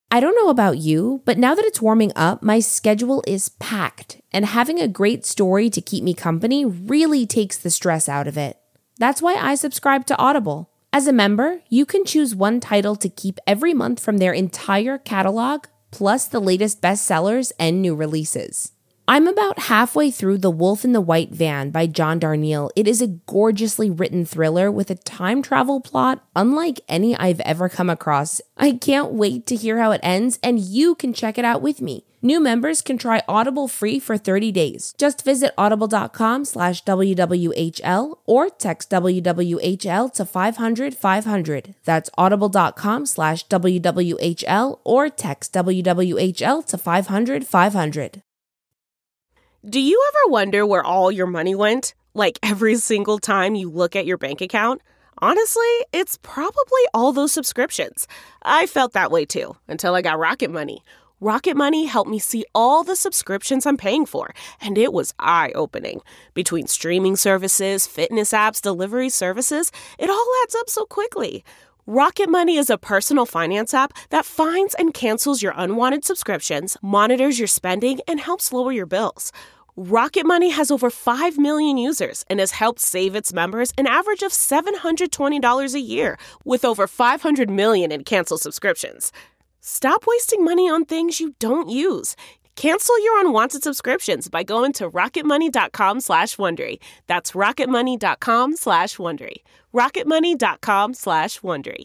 I don't know about you, but now that it's warming up, my schedule is packed, and having a great story to keep me company really takes the stress out of it. That's why I subscribe to Audible. As a member, you can choose one title to keep every month from their entire catalog, plus the latest bestsellers and new releases. I'm about halfway through The Wolf in the White Van by John Darnielle. It is a gorgeously written thriller with a time travel plot unlike any I've ever come across. I can't wait to hear how it ends, and you can check it out with me. New members can try Audible free for 30 days. Just visit audible.com/WWHL or text WWHL to 500-500. That's audible.com/WWHL or text WWHL to 500-500. Do you ever wonder where all your money went? Like every single time you look at your bank account? Honestly, it's probably all those subscriptions. I felt that way too, until I got Rocket Money. Rocket Money helped me see all the subscriptions I'm paying for, and it was eye-opening. Between streaming services, fitness apps, delivery services, it all adds up so quickly. Rocket Money is a personal finance app that finds and cancels your unwanted subscriptions, monitors your spending, and helps lower your bills. Rocket Money has over 5 million users and has helped save its members an average of $720 a year, with over 500 million in canceled subscriptions. Stop wasting money on things you don't use. Cancel your unwanted subscriptions by going to rocketmoney.com/Wondery. That's rocketmoney.com/Wondery. rocketmoney.com/Wondery.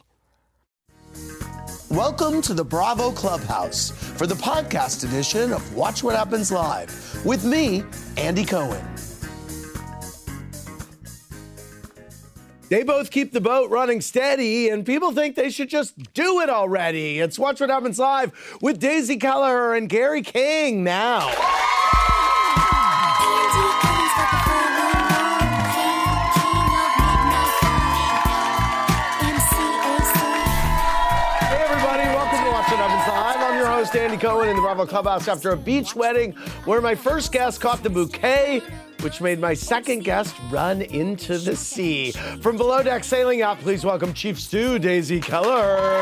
Welcome to the Bravo Clubhouse for the podcast edition of Watch What Happens Live with me, Andy Cohen. They both keep the boat running steady, and people think they should just do it already. It's Watch What Happens Live with Daisy Kelleher and Gary King now. Andy Cohen in the Bravo Clubhouse after a beach wedding where my first guest caught the bouquet, which made my second guest run into the sea. From below deck sailing out, please welcome Chief Stew, Daisy Kelleher.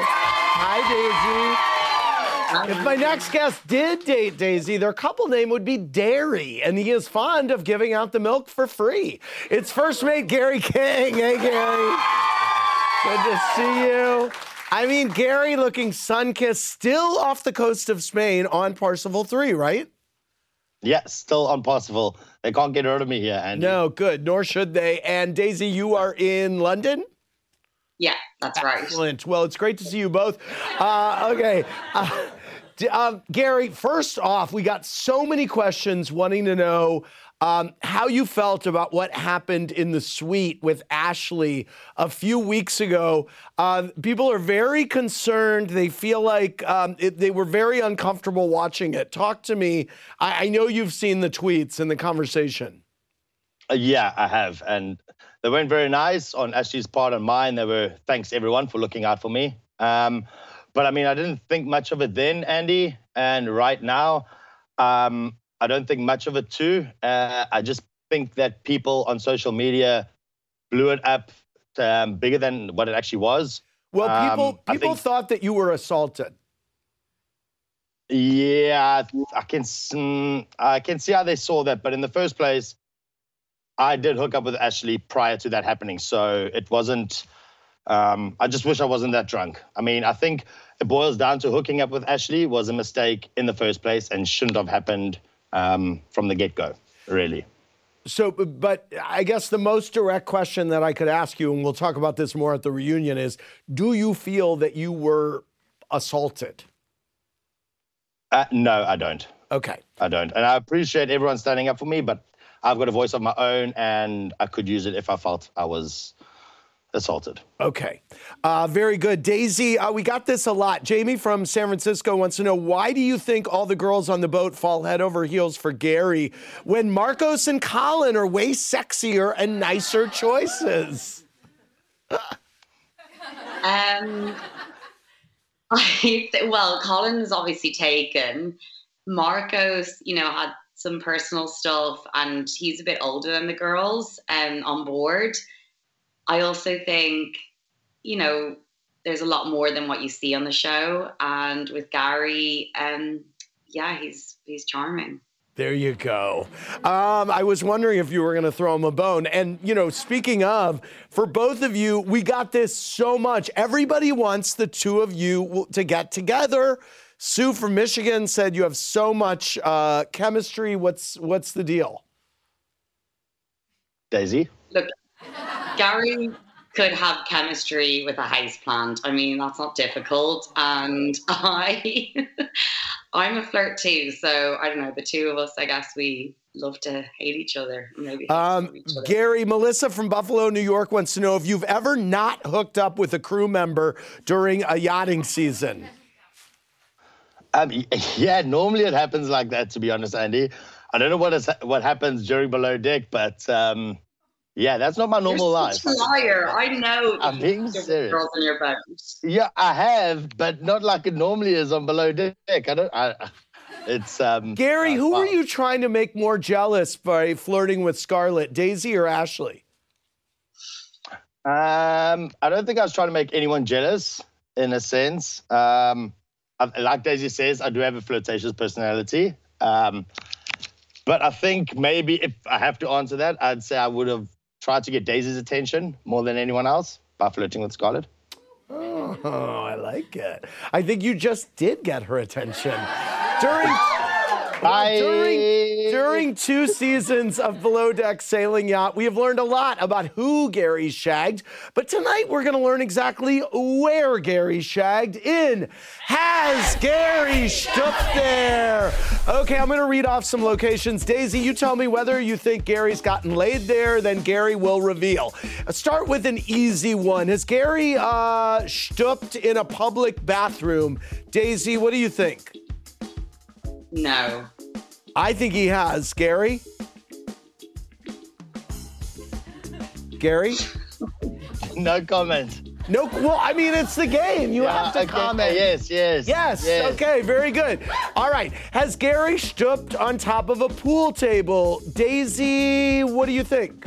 Hi, Daisy. If my next guest did date Daisy, their couple name would be Dairy, and he is fond of giving out the milk for free. It's first mate Gary King. Hey, Gary. Good to see you. I mean, Gary looking sun-kissed, still off the coast of Spain on Parsifal 3, right? Yeah, still on Parsifal. They can't get rid of me here, Andy. No, good. Nor should they. And Daisy, you are in London? Yeah, that's right. Excellent. Well, it's great to see you both. Okay. Gary, first off, we got so many questions wanting to know how you felt about what happened in the suite with Ashley a few weeks ago. People are very concerned. They feel like they were very uncomfortable watching it. Talk to me. I know you've seen the tweets and the conversation. Yeah, I have. And they weren't very nice on Ashley's part and mine. They were, thanks everyone for looking out for me. But I mean, I didn't think much of it then, Andy. And right now, I don't think much of it too. I just think that people on social media blew it up bigger than what it actually was. Well, people thought that you were assaulted. Yeah, I can see how they saw that. But in the first place, I did hook up with Ashley prior to that happening. So it wasn't, I just wish I wasn't that drunk. I mean, I think it boils down to hooking up with Ashley was a mistake in the first place and shouldn't have happened from the get-go, really. So, but I guess the most direct question that I could ask you, and we'll talk about this more at the reunion, is, do you feel that you were assaulted? No, I don't. Okay. I don't. And I appreciate everyone standing up for me, but I've got a voice of my own, and I could use it if I felt I was assaulted. Okay. Very good. Daisy, we got this a lot. Jamie from San Francisco wants to know, why do you think all the girls on the boat fall head over heels for Gary when Marcos and Colin are way sexier and nicer choices? Well, Colin is obviously taken. Marcos, had some personal stuff, and he's a bit older than the girls on board. I also think, there's a lot more than what you see on the show. And with Gary, he's charming. There you go. I was wondering if you were going to throw him a bone. And, speaking of, for both of you, we got this so much. Everybody wants the two of you to get together. Sue from Michigan said you have so much chemistry. What's the deal? Daisy? Look, Gary could have chemistry with a houseplant. I mean, that's not difficult. And I'm a flirt too. So I don't know, the two of us, I guess we love to hate each other. Maybe each other. Gary, Melissa from Buffalo, New York wants to know if you've ever not hooked up with a crew member during a yachting season. Yeah, normally it happens like that, to be honest, Andy. I don't know what happens during Below Deck, but yeah, that's not my normal life. You're such a liar. I know. I'm being serious. Girls in your boat. Yeah, I have, but not like it normally is on Below Deck. It's Gary, who are you trying to make more jealous by flirting with Scarlett, Daisy or Ashley? I don't think I was trying to make anyone jealous, in a sense. Like Daisy says, I do have a flirtatious personality. But I think maybe if I have to answer that, I'd say I would have tried to get Daisy's attention more than anyone else by flirting with Scarlett. Oh, I like it. I think you just did get her attention. During 2 seasons of Below Deck Sailing Yacht, we have learned a lot about who Gary shagged, but tonight we're going to learn exactly where Gary shagged in Has Gary Stooped There? Okay, I'm going to read off some locations. Daisy, you tell me whether you think Gary's gotten laid there, then Gary will reveal. Start with an easy one. Has Gary stooped in a public bathroom? Daisy, what do you think? No. I think he has. Gary? Gary? No comment. No, well, I mean, it's the game. You have to comment. Yes. Okay, very good. All right. Has Gary stooped on top of a pool table? Daisy, what do you think?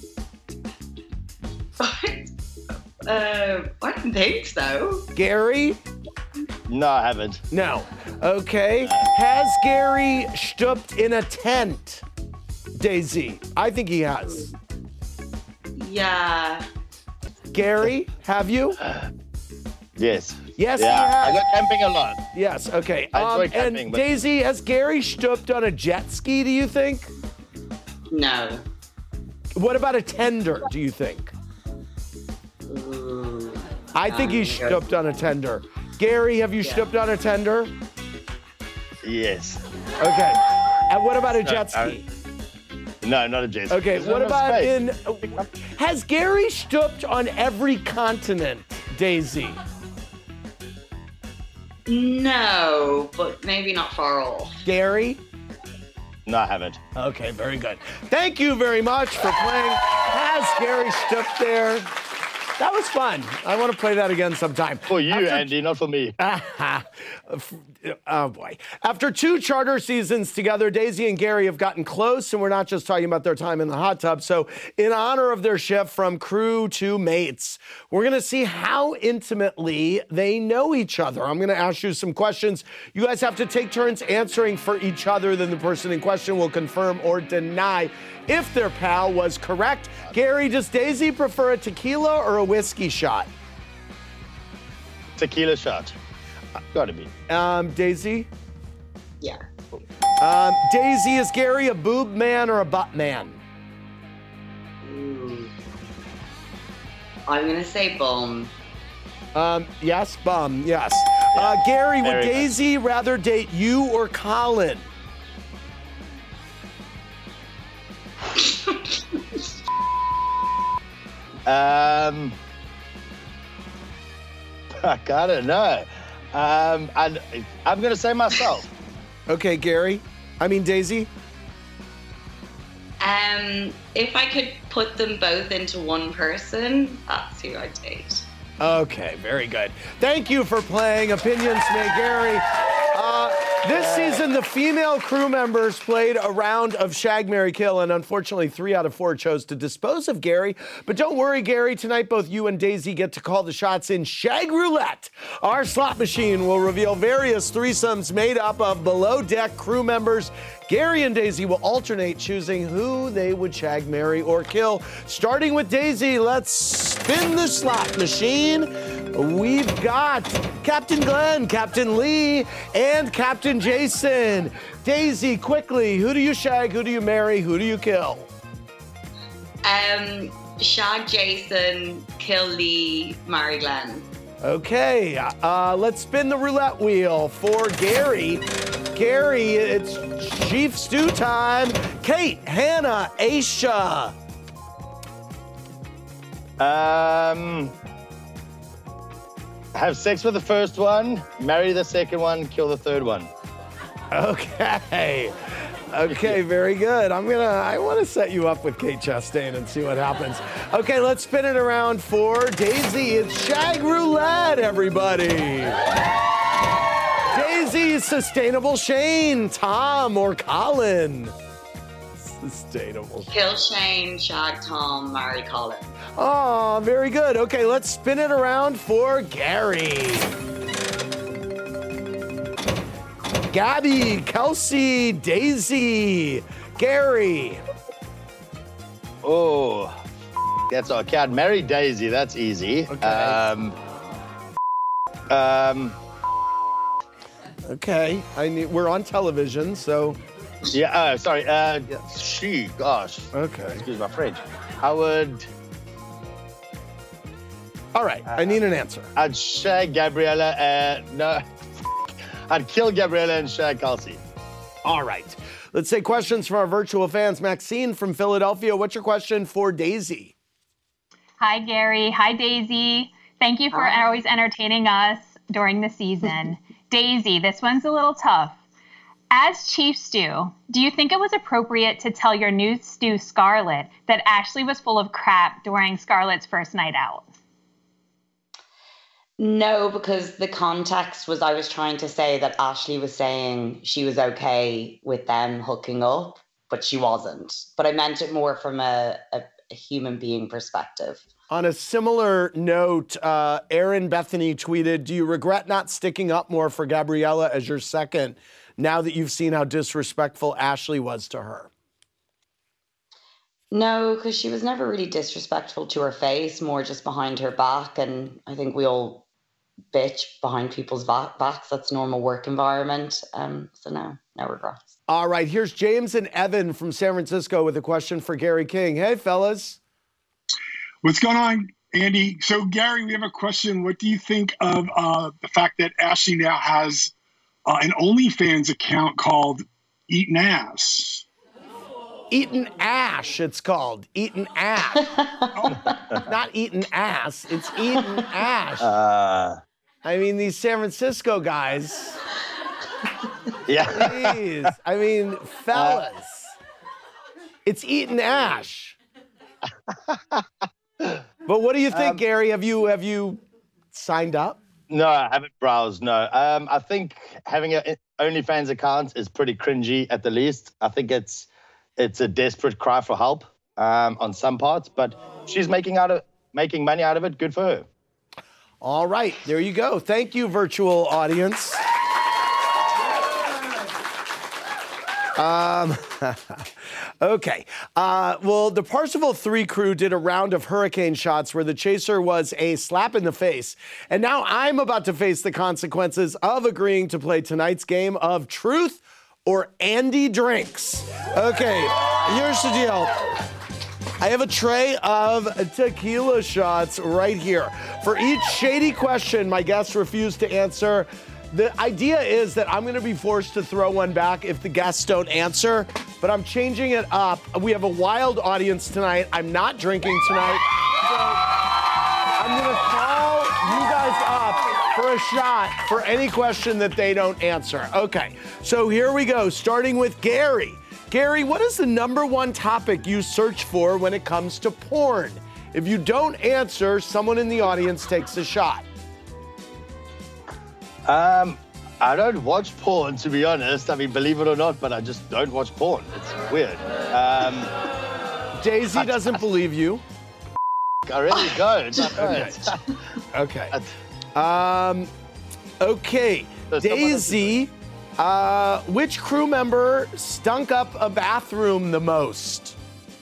I don't think so. Gary? No, I haven't. No. Okay. Has Gary stooped in a tent? Daisy, I think he has. Yeah. Gary, have you? Yes. Yes, yeah, he has. I go camping a lot. Yes, okay. I enjoy camping. And Daisy, has Gary stooped on a jet ski, do you think? No. What about a tender, do you think? I think he's stooped on a tender. Gary, have you stooped on a tender? Yes. Okay. And what about a jet ski? No, not a jet ski. Okay, what about has Gary stooped on every continent, Daisy? No, but maybe not far off. Gary? No, I haven't. Okay, very good. Thank you very much for playing Has Gary Stooped There? That was fun. I want to play that again sometime. For you, Andy, not for me. Oh, boy. After 2 charter seasons together, Daisy and Gary have gotten close, and we're not just talking about their time in the hot tub. So in honor of their shift from crew to mates, we're going to see how intimately they know each other. I'm going to ask you some questions. You guys have to take turns answering for each other. Then the person in question will confirm or deny if their pal was correct. Gary, does Daisy prefer a tequila or a whiskey shot? Tequila shot. Gotta be. Daisy? Yeah. Daisy, is Gary a boob man or a butt man? I'm gonna say bum. Yes, bum, yes. Gary, would Daisy rather date you or Colin? I don't know. I'm going to say myself. Okay, Gary. I mean, Daisy. If I could put them both into one person, that's who I'd date. Okay, very good. Thank you for playing Opinions May Gary. This season, the female crew members played a round of Shag, Marry, Kill, and unfortunately, 3 out of 4 chose to dispose of Gary. But don't worry, Gary. Tonight, both you and Daisy get to call the shots in Shag Roulette. Our slot machine will reveal various threesomes made up of below-deck crew members. Gary and Daisy will alternate choosing who they would shag, marry, or kill. Starting with Daisy, let's spin the slot machine. We've got Captain Glenn, Captain Lee, and Captain Jason. Daisy, quickly, who do you shag, who do you marry, who do you kill? Shag Jason, kill Lee, marry Glenn. Okay, let's spin the roulette wheel for Gary. Gary, it's Chief Stew time. Kate, Hannah, Aisha. Have sex with the first one, marry the second one, kill the third one. Okay. Okay, very good. I want to set you up with Kate Chastain and see what happens. Okay, let's spin it around for Daisy. It's Shag Roulette, everybody. Daisy, Sustainable Shane, Tom, or Colin? Sustainable. Kill Shane, shag Tom, marry Colin. Oh, very good. Okay, let's spin it around for Gary. Gabby, Kelsey, Daisy, Gary. Oh, that's okay. I'd marry Daisy. That's easy. Okay. Okay. We're on television, so. Yeah. Sorry. Gosh. Okay. Excuse my French. I would. All right. I need an answer. I'd shag Gabriella. No. I'd kill Gabriella and shag Kelsey. All right. Let's take questions from our virtual fans. Maxine from Philadelphia, what's your question for Daisy? Hi, Gary. Hi, Daisy. Thank you for always entertaining us during the season. Daisy, this one's a little tough. As Chief Stew, do you think it was appropriate to tell your new stew, Scarlett, that Ashley was full of crap during Scarlett's first night out? No, because the context was I was trying to say that Ashley was saying she was okay with them hooking up, but she wasn't. But I meant it more from a human being perspective. On a similar note, Erin Bethany tweeted, do you regret not sticking up more for Gabriella as your second now that you've seen how disrespectful Ashley was to her? No, because she was never really disrespectful to her face, more just behind her back. And I think we all bitch behind people's backs. That's normal work environment. So no regrets. All right, here's James and Evan from San Francisco with a question for Gary King. Hey, fellas. What's going on, Andy? So, Gary, we have a question. What do you think of the fact that Ashley now has an OnlyFans account called Eatin' Ass? Eatin' Ash, it's called. Eatin' Ash. Not Eatin' Ass, it's Eatin' Ash. I mean, these San Francisco guys. Yeah. Please. I mean, fellas. It's Eatin' Ash. But what do you think, Gary? Have you signed up? No, I haven't browsed, no. I think having an OnlyFans account is pretty cringy at the least. I think it's a desperate cry for help on some parts, but she's making money out of it. Good for her. All right, there you go. Thank you, virtual audience. Okay. Well, the Parsifal 3 crew did a round of hurricane shots where the chaser was a slap in the face. And now I'm about to face the consequences of agreeing to play tonight's game of Truth or Andy Drinks. Okay, here's the deal. I have a tray of tequila shots right here. For each shady question my guests refuse to answer, the idea is that I'm going to be forced to throw one back if the guests don't answer, but I'm changing it up. We have a wild audience tonight. I'm not drinking tonight, so I'm going to call you guys up for a shot for any question that they don't answer. Okay, so here we go, starting with Gary. Gary, what is the #1 topic you search for when it comes to porn? If you don't answer, someone in the audience takes a shot. I don't watch porn, to be honest. I mean, believe it or not, but I just don't watch porn. It's weird. Daisy doesn't believe you. I really don't. Okay. Okay. Daisy, which crew member stunk up a bathroom the most?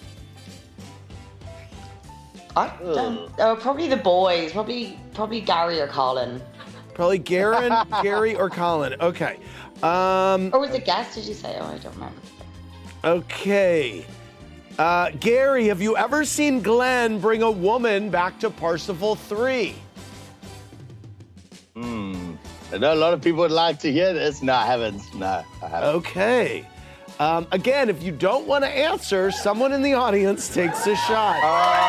Probably the boys. Probably Gary or Colin. Probably Gary or Colin. Okay. Or was it Guest, did you say? Oh, I don't remember. Okay. Gary, have you ever seen Glenn bring a woman back to Parsifal 3? I know a lot of people would like to hear this. No, I haven't. No, I haven't. Okay. Again, if you don't want to answer, someone in the audience takes a shot.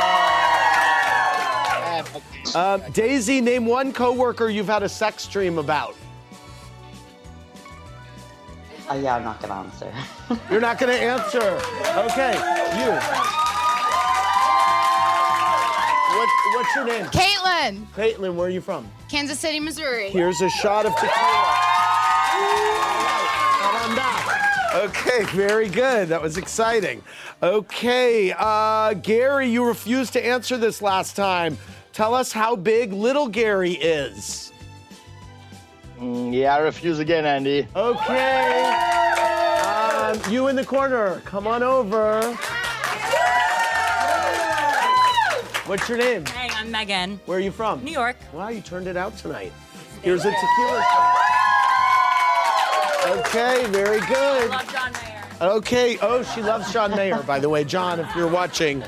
Daisy, name one coworker you've had a sex dream about. Yeah, I'm not going to answer. You're not going to answer. Okay, you. What's your name? Caitlin. Caitlin, where are you from? Kansas City, Missouri. Here's a shot of tequila. Okay, very good. That was exciting. Okay, Gary, you refused to answer this last time. Tell us how big little Gary is. Yeah, I refuse again, Andy. Okay. You in the corner, come on over. What's your name? Hey, I'm Megan. Where are you from? New York. Wow, you turned it out tonight. Here's a tequila shot. Okay, very good. I love John Mayer. Okay, oh, she loves John Mayer, by the way. John, if you're watching,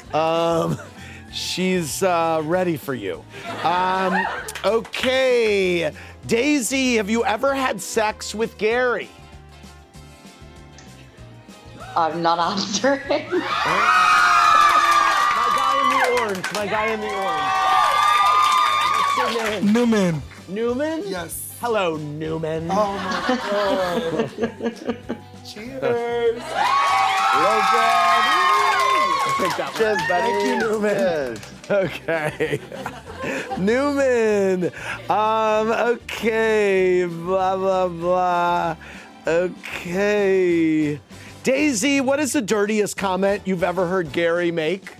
she's ready for you. Okay, Daisy, have you ever had sex with Gary? I'm not answering. My guy in the orange. What's your name? Newman. Newman? Yes. Hello, Newman. Oh my God. Cheers. Take that one. Cheers, buddy. Thank you, Newman. Cheers. Okay. Newman. Okay. Blah, blah, blah. Okay. Daisy, what is the dirtiest comment you've ever heard Gary make?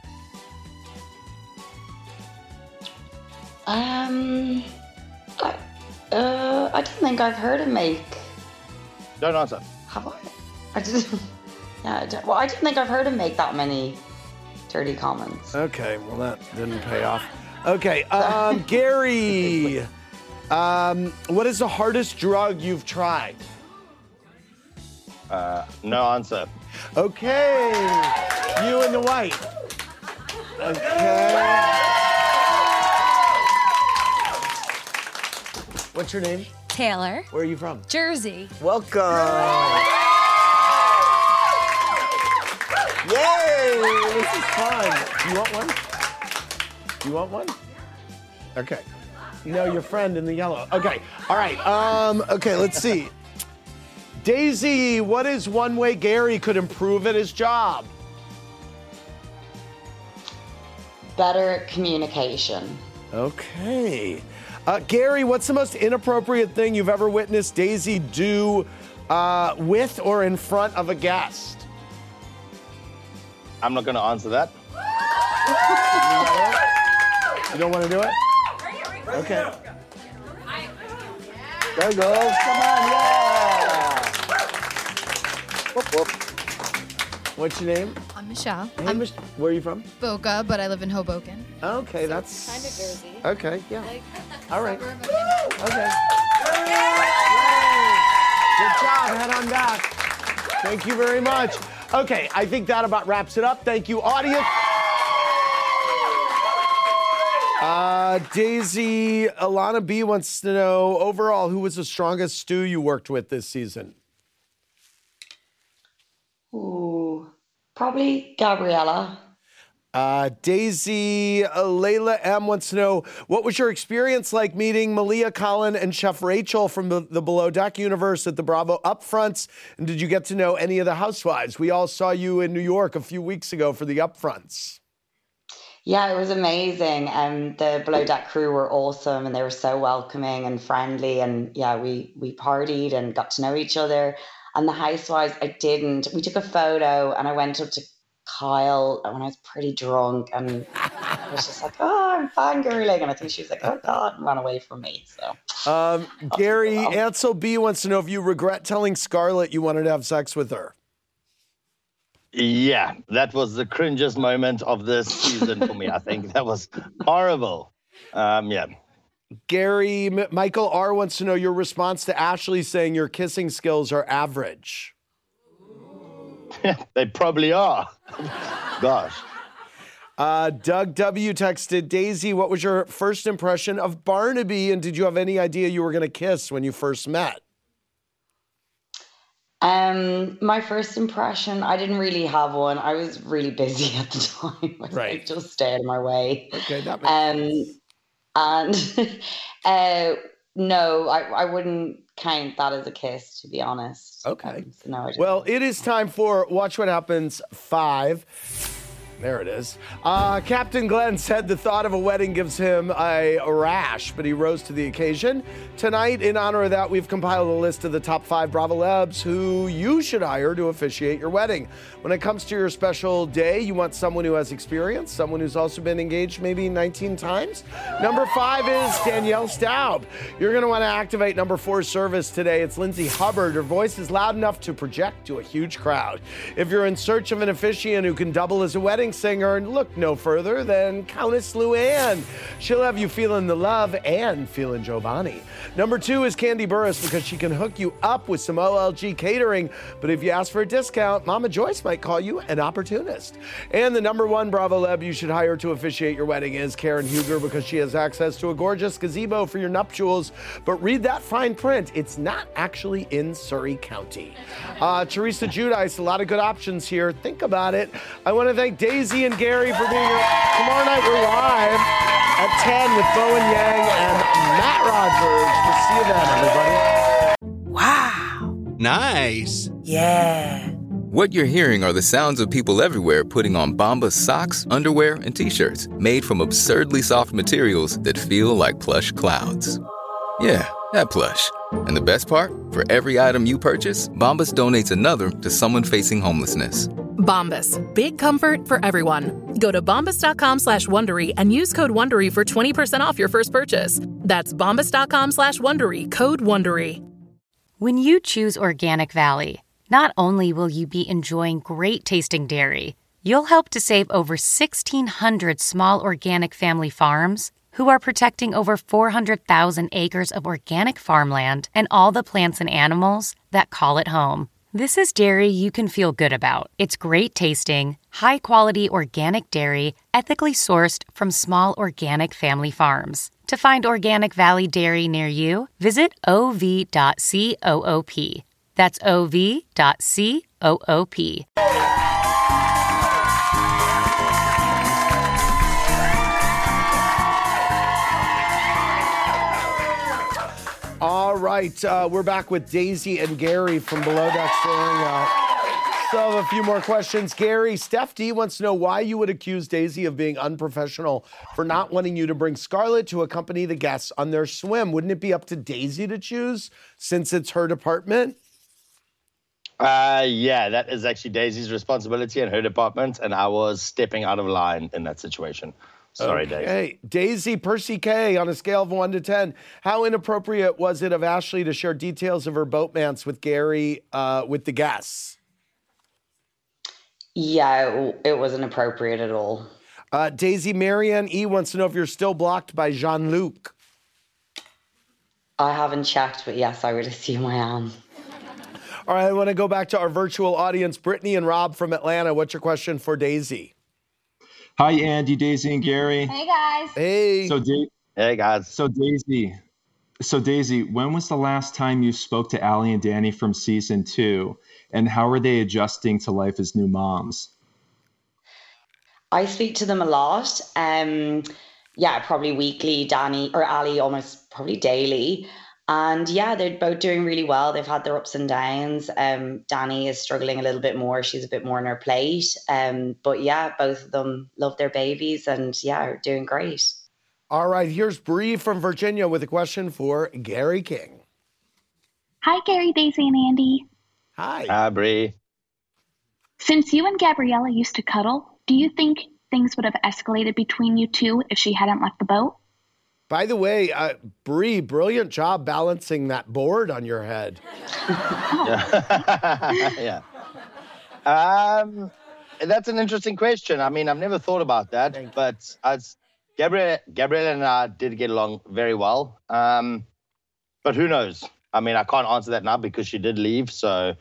I don't think I've heard him make. Don't answer. Have I? I didn't. Yeah, I don't think I've heard him make that many dirty comments. Okay, well that didn't pay off. Okay, Gary, what is the hardest drug you've tried? No answer. Okay, you in the white. Okay. What's your name? Taylor. Where are you from? Jersey. Welcome. Yay! This is fun. You want one? You want one? Okay. No, your friend in the yellow. Okay. All right. Okay, let's see. Daisy, what is one way Gary could improve at his job? Better at communication. Okay. Gary, what's the most inappropriate thing you've ever witnessed Daisy do with or in front of a guest? I'm not going to answer that. You don't want to do it? Okay. Go, girls. Come on, yeah. Whoop, whoop. What's your name? I'm Michelle. Hey, where are you from? Boca, but I live in Hoboken. Okay, that's kind of Jersey. Okay, yeah. All right. Okay. Good job. Head on back. Thank you very much. Okay, I think that about wraps it up. Thank you, audience. Daisy, Alana B wants to know, overall, who was the strongest stew you worked with this season? Ooh, probably Gabriella. Daisy, Layla M wants to know, what was your experience like meeting Malia, Colin, and Chef Rachel from the Below Deck universe at the Bravo Upfronts? And did you get to know any of the housewives? We all saw you in New York a few weeks ago for the Upfronts. Yeah, it was amazing. The Below Deck crew were awesome and they were so welcoming and friendly. And yeah, we partied and got to know each other. And the housewives, we took a photo and I went up to Kyle when I was pretty drunk and I was just like, oh, I'm fangirling. And I think she was like, oh God, and ran away from me. So Gary, Ansel B wants to know if you regret telling Scarlett you wanted to have sex with her. Yeah, that was the cringiest moment of this season for me. I think that was horrible. Yeah. Gary, Michael R wants to know your response to Ashley saying your kissing skills are average. They probably are. Gosh. Doug W texted, Daisy, what was your first impression of Barnaby? And did you have any idea you were going to kiss when you first met? My first impression, I didn't really have one. I was really busy at the time. I was like, just stay out of my way. Okay, that makes sense. And no, I wouldn't count that as a kiss, to be honest. Okay. So no, I didn't. Well, it is time for Watch What Happens 5. There it is. Captain Glenn said the thought of a wedding gives him a rash, but he rose to the occasion. Tonight, in honor of that, we've compiled a list of the top 5 Bravo Labs who you should hire to officiate your wedding. When it comes to your special day, you want someone who has experience, someone who's also been engaged maybe 19 times. Number 5 is Danielle Staub. You're going to want to activate number 4's service today. It's Lindsay Hubbard. Her voice is loud enough to project to a huge crowd. If you're in search of an officiant who can double as a wedding singer, look no further than Countess Luann. She'll have you feeling the love and feeling Giovanni. Number 2 is Candy Burris because she can hook you up with some OLG catering. But if you ask for a discount, Mama Joyce might call you an opportunist. And the number 1 Bravo Lab you should hire to officiate your wedding is Karen Huger because she has access to a gorgeous gazebo for your nuptials. But read that fine print. It's not actually in Surrey County. Teresa Giudice, a lot of good options here. Think about it. I want to thank Daisy and Gary for being here. Tomorrow night we're live at 10 with Bowen Yang and Matt Rogers. We'll see you then, everybody. Wow. Nice. Yeah. What you're hearing are the sounds of people everywhere putting on Bombas socks, underwear, and T-shirts made from absurdly soft materials that feel like plush clouds. Yeah, that plush. And the best part? For every item you purchase, Bombas donates another to someone facing homelessness. Bombas. Big comfort for everyone. Go to bombas.com/Wondery and use code Wondery for 20% off your first purchase. That's bombas.com/Wondery. Code Wondery. When you choose Organic Valley, not only will you be enjoying great tasting dairy, you'll help to save over 1,600 small organic family farms who are protecting over 400,000 acres of organic farmland and all the plants and animals that call it home. This is dairy you can feel good about. It's great tasting, high-quality organic dairy, ethically sourced from small organic family farms. To find Organic Valley Dairy near you, visit ov.coop. That's ov.coop. All right, we're back with Daisy and Gary from Below Deck Soaring. Still have a few more questions. Gary, Steph D wants to know why you would accuse Daisy of being unprofessional for not wanting you to bring Scarlett to accompany the guests on their swim. Wouldn't it be up to Daisy to choose since it's her department? Yeah, that is actually Daisy's responsibility and her department, and I was stepping out of line in that situation. Sorry, okay. Daisy. Daisy, Percy K, on a scale of 1 to 10, how inappropriate was it of Ashley to share details of her boatmance with Gary with the guests? Yeah, it wasn't appropriate at all. Daisy, Marianne E wants to know if you're still blocked by Jean-Luc. I haven't checked, but yes, I would assume I am. All right, I want to go back to our virtual audience. Brittany and Rob from Atlanta. What's your question for Daisy? Hi, Andy, Daisy, and Gary. Hey, guys. Hey. Hey, guys. So Daisy, when was the last time you spoke to Allie and Danny from season 2? And how are they adjusting to life as new moms? I speak to them a lot. Yeah, probably weekly. Danny or Allie almost probably daily. And yeah, they're both doing really well. They've had their ups and downs. Danny is struggling a little bit more. She's a bit more on her plate. But yeah, both of them love their babies and yeah, are doing great. All right, here's Bree from Virginia with a question for Gary King. Hi, Gary, Daisy, and Andy. Hi. Hi, Bree. Since you and Gabriella used to cuddle, do you think things would have escalated between you two if she hadn't left the boat? By the way, Bree, brilliant job balancing that board on your head. Yeah. That's an interesting question. I mean, I've never thought about that, but Gabriella and I did get along very well. But who knows? I mean, I can't answer that now because she did leave. So,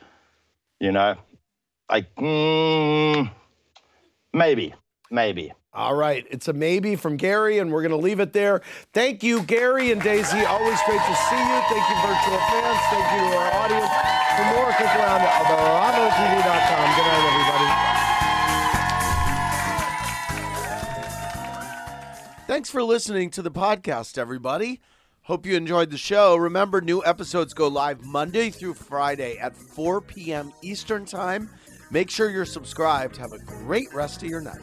maybe. All right. It's a maybe from Gary, and we're going to leave it there. Thank you, Gary and Daisy. Always great to see you. Thank you, virtual fans. Thank you to our audience. For more, click around at BravoTV.com. Good night, everybody. Thanks for listening to the podcast, everybody. Hope you enjoyed the show. Remember, new episodes go live Monday through Friday at 4 p.m. Eastern Time. Make sure you're subscribed. Have a great rest of your night.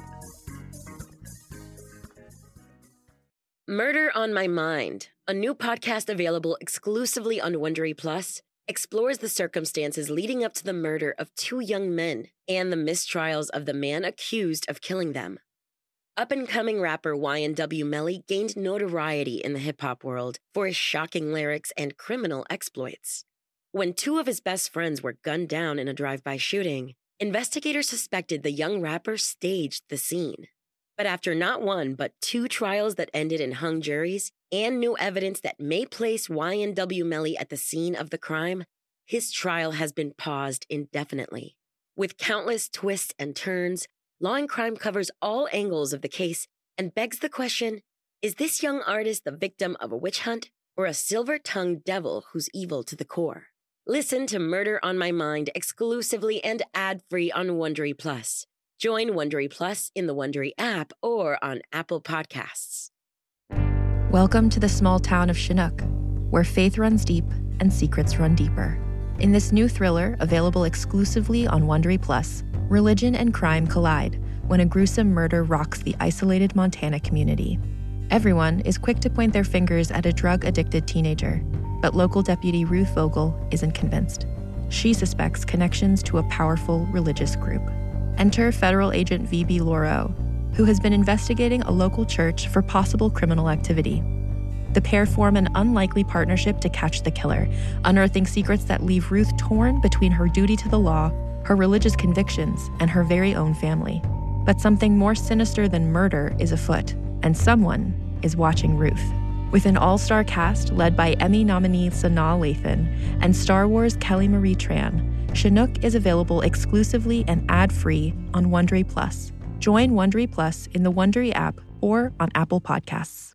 Murder on My Mind, a new podcast available exclusively on Wondery Plus, explores the circumstances leading up to the murder of two young men and the mistrials of the man accused of killing them. Up-and-coming rapper YNW Melly gained notoriety in the hip-hop world for his shocking lyrics and criminal exploits. When two of his best friends were gunned down in a drive-by shooting, investigators suspected the young rapper staged the scene. But after not one, but two trials that ended in hung juries and new evidence that may place YNW Melly at the scene of the crime, his trial has been paused indefinitely. With countless twists and turns, Law & Crime covers all angles of the case and begs the question, is this young artist the victim of a witch hunt or a silver-tongued devil who's evil to the core? Listen to Murder on My Mind exclusively and ad-free on Wondery Plus. Join Wondery Plus in the Wondery app or on Apple Podcasts. Welcome to the small town of Chinook, where faith runs deep and secrets run deeper. In this new thriller, available exclusively on Wondery Plus, religion and crime collide when a gruesome murder rocks the isolated Montana community. Everyone is quick to point their fingers at a drug-addicted teenager, but local deputy Ruth Vogel isn't convinced. She suspects connections to a powerful religious group. Enter federal agent V.B. Laureau, who has been investigating a local church for possible criminal activity. The pair form an unlikely partnership to catch the killer, unearthing secrets that leave Ruth torn between her duty to the law, her religious convictions, and her very own family. But something more sinister than murder is afoot, and someone is watching Ruth. With an all-star cast led by Emmy nominee Sanaa Lathan and Star Wars Kelly Marie Tran, Chinook is available exclusively and ad-free on Wondery Plus. Join Wondery Plus in the Wondery app or on Apple Podcasts.